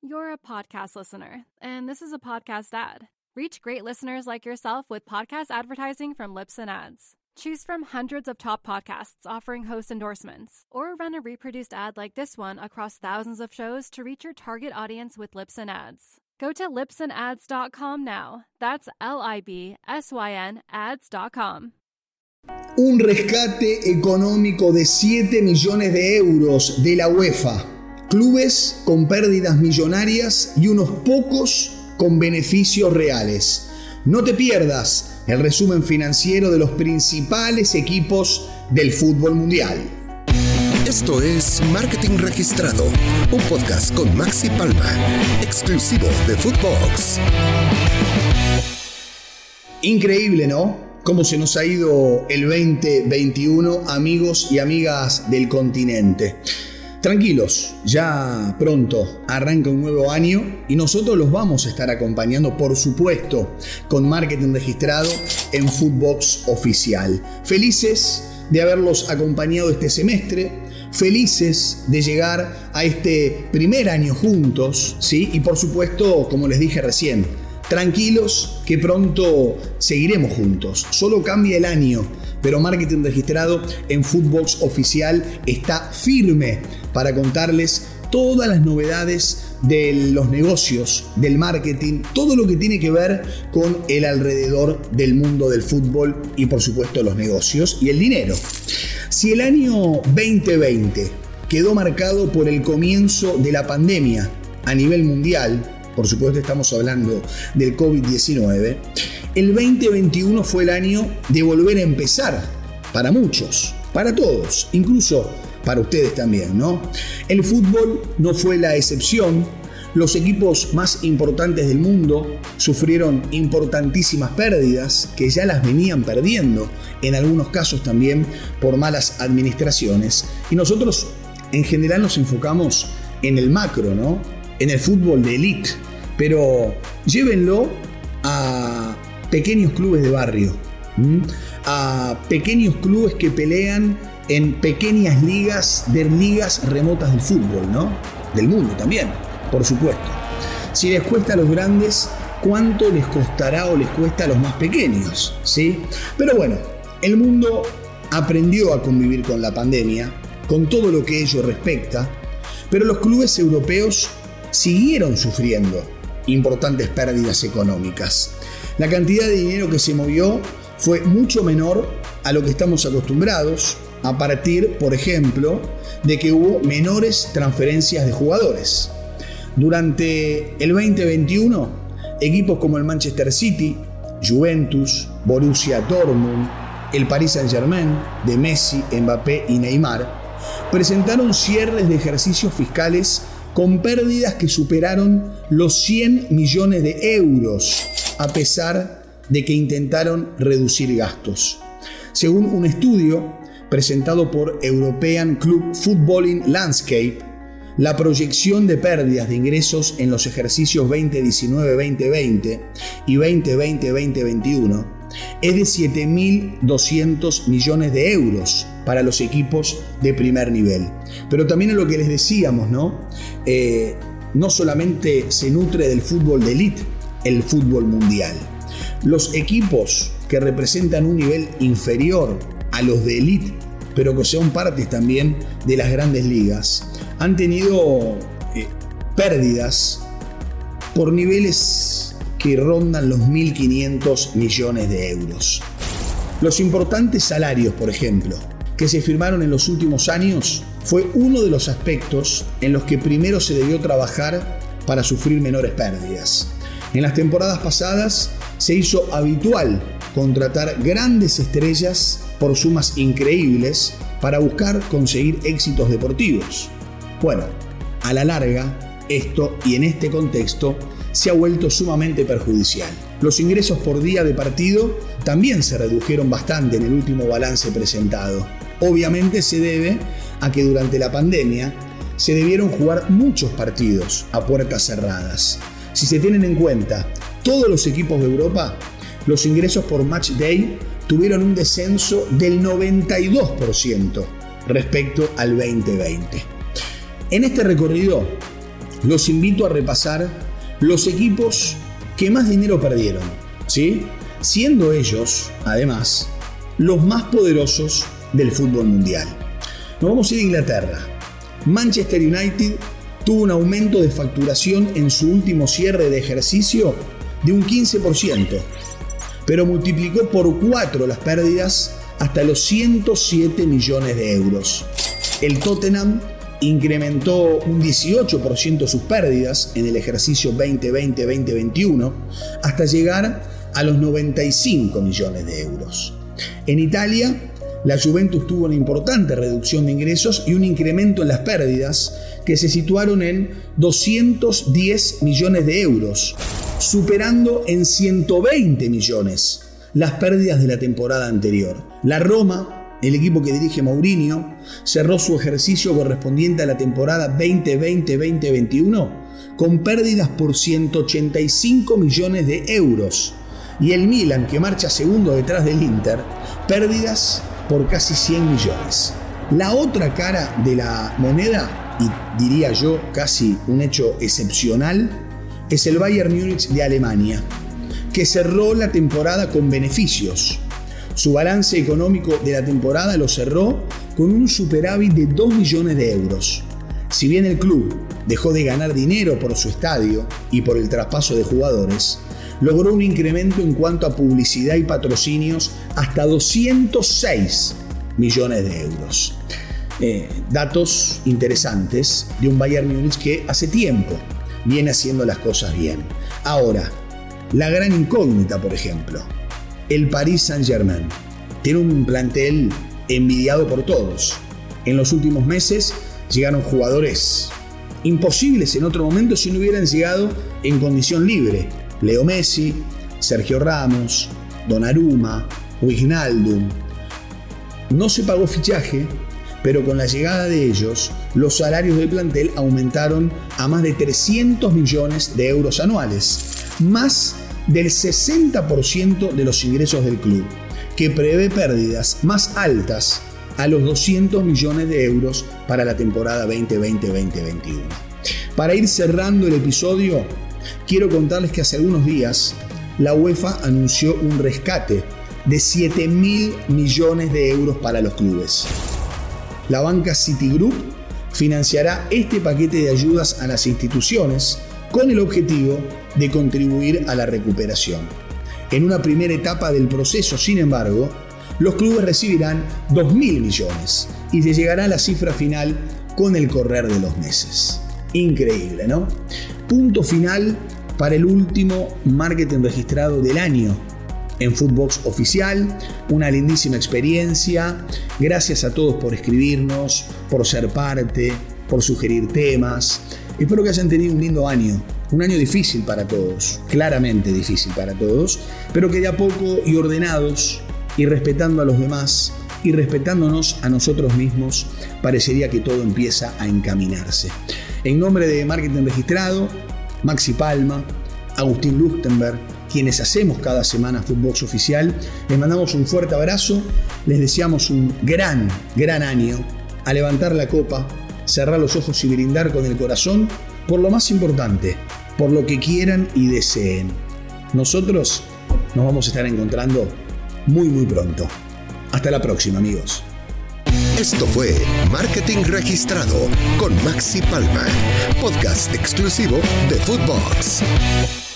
You're a podcast listener, and this is a podcast ad. Reach great listeners like yourself with podcast advertising from Libsyn Ads. Choose from hundreds of top podcasts offering host endorsements, or run a reproduced ad like this one across thousands of shows to reach your target audience with Libsyn Ads. Go to libsynads.com now. That's LIBSYN ads.com. Un rescate económico de 7 millones de euros de la UEFA. Clubes con pérdidas millonarias y unos pocos con beneficios reales. No te pierdas el resumen financiero de los principales equipos del fútbol mundial. Esto es Marketing Registrado, un podcast con Maxi Palma, exclusivo de Footbox. Increíble, ¿no? Cómo se nos ha ido el 2021, amigos y amigas del continente. Tranquilos, ya pronto arranca un nuevo año y nosotros los vamos a estar acompañando, por supuesto, con Marketing Registrado en Footbox Oficial. Felices de haberlos acompañado este semestre, felices de llegar a este primer año juntos, ¿sí? Y por supuesto, como les dije recién, tranquilos que pronto seguiremos juntos. Solo cambia el año, pero Marketing Registrado en Footbox Oficial está firme para contarles todas las novedades de los negocios, del marketing, todo lo que tiene que ver con el alrededor del mundo del fútbol y por supuesto los negocios y el dinero. Si el año 2020 quedó marcado por el comienzo de la pandemia a nivel mundial, por supuesto estamos hablando del COVID-19, el 2021 fue el año de volver a empezar para muchos, para todos, incluso para ustedes también, ¿no? El fútbol no fue la excepción. Los equipos más importantes del mundo sufrieron importantísimas pérdidas que ya las venían perdiendo, en algunos casos también por malas administraciones. Y nosotros en general nos enfocamos en el macro, ¿no? En el fútbol de élite, pero llévenlo a pequeños clubes de barrio, a pequeños clubes que pelean en pequeñas ligas remotas del fútbol, ¿no? Del mundo también, por supuesto. Si les cuesta a los grandes, ¿cuánto les costará o les cuesta a los más pequeños? ¿Sí? Pero bueno, el mundo aprendió a convivir con la pandemia, con todo lo que ello respecta, pero los clubes europeos siguieron sufriendo importantes pérdidas económicas. La cantidad de dinero que se movió fue mucho menor a lo que estamos acostumbrados, a partir, por ejemplo, de que hubo menores transferencias de jugadores. Durante el 2021, equipos como el Manchester City, Juventus, Borussia Dortmund, el Paris Saint-Germain de Messi, Mbappé y Neymar presentaron cierres de ejercicios fiscales con pérdidas que superaron los 100 millones de euros, a pesar de que intentaron reducir gastos. Según un estudio presentado por European Club Footballing Landscape, la proyección de pérdidas de ingresos en los ejercicios 2019-2020 y 2020-2021 es de 7.200 millones de euros para los equipos de primer nivel. Pero también es lo que les decíamos, ¿no? No solamente se nutre del fútbol de élite, el fútbol mundial. Los equipos que representan un nivel inferior a los de élite, pero que son partes también de las grandes ligas, han tenido pérdidas por niveles que rondan los 1.500 millones de euros. Los importantes salarios, por ejemplo, que se firmaron en los últimos años, fue uno de los aspectos en los que primero se debió trabajar para sufrir menores pérdidas. En las temporadas pasadas se hizo habitual contratar grandes estrellas por sumas increíbles para buscar conseguir éxitos deportivos. Bueno, a la larga, esto y en este contexto se ha vuelto sumamente perjudicial. Los ingresos por día de partido también se redujeron bastante en el último balance presentado. Obviamente se debe a que durante la pandemia se debieron jugar muchos partidos a puertas cerradas. Si se tienen en cuenta todos los equipos de Europa, los ingresos por match day tuvieron un descenso del 92% respecto al 2020. En este recorrido los invito a repasar los equipos que más dinero perdieron, ¿sí? Siendo ellos, además, los más poderosos del fútbol mundial. Nos vamos a ir a Inglaterra. Manchester United tuvo un aumento de facturación en su último cierre de ejercicio de un 15%, pero multiplicó por 4 las pérdidas hasta los 107 millones de euros. El Tottenham incrementó un 18% sus pérdidas en el ejercicio 2020-2021 hasta llegar a los 95 millones de euros. En Italia, la Juventus tuvo una importante reducción de ingresos y un incremento en las pérdidas que se situaron en 210 millones de euros, superando en 120 millones las pérdidas de la temporada anterior. La Roma, el equipo que dirige Mourinho, cerró su ejercicio correspondiente a la temporada 2020-2021 con pérdidas por 185 millones de euros. Y el Milan, que marcha segundo detrás del Inter, pérdidas por casi 100 millones. La otra cara de la moneda, y diría yo casi un hecho excepcional, es el Bayern Múnich de Alemania, que cerró la temporada con beneficios. Su balance económico de la temporada lo cerró con un superávit de 2 millones de euros. Si bien el club dejó de ganar dinero por su estadio y por el traspaso de jugadores, logró un incremento en cuanto a publicidad y patrocinios hasta 206 millones de euros. Datos interesantes de un Bayern Múnich que hace tiempo viene haciendo las cosas bien. Ahora, la gran incógnita, por ejemplo, el Paris Saint-Germain tiene un plantel envidiado por todos. En los últimos meses llegaron jugadores imposibles en otro momento si no hubieran llegado en condición libre. Leo Messi, Sergio Ramos, Donnarumma, Wijnaldum. No se pagó fichaje, pero con la llegada de ellos, los salarios del plantel aumentaron a más de 300 millones de euros anuales, más del 60% de los ingresos del club, que prevé pérdidas más altas a los 200 millones de euros para la temporada 2020-2021. Para ir cerrando el episodio, quiero contarles que hace algunos días la UEFA anunció un rescate de 7.000 millones de euros para los clubes. La banca Citigroup financiará este paquete de ayudas a las instituciones con el objetivo de contribuir a la recuperación. En una primera etapa del proceso, sin embargo, los clubes recibirán 2.000 millones y se llegará a la cifra final con el correr de los meses. Increíble, ¿no? Punto final para el último marketing registrado del año en Footbox Oficial. Una lindísima experiencia. Gracias a todos por escribirnos, por ser parte, por sugerir temas. Espero que hayan tenido un lindo año. Un año difícil para todos, claramente difícil para todos, pero que de a poco y ordenados y respetando a los demás y respetándonos a nosotros mismos, parecería que todo empieza a encaminarse. En nombre de Marketing Registrado, Maxi Palma, Agustín Luchtenberg, quienes hacemos cada semana Footbox Oficial, les mandamos un fuerte abrazo, les deseamos un gran año, a levantar la copa, cerrar los ojos y brindar con el corazón por lo más importante, por lo que quieran y deseen. Nosotros nos vamos a estar encontrando muy pronto. Hasta la próxima, amigos. Esto fue Marketing Registrado con Maxi Palma, podcast exclusivo de Footbox.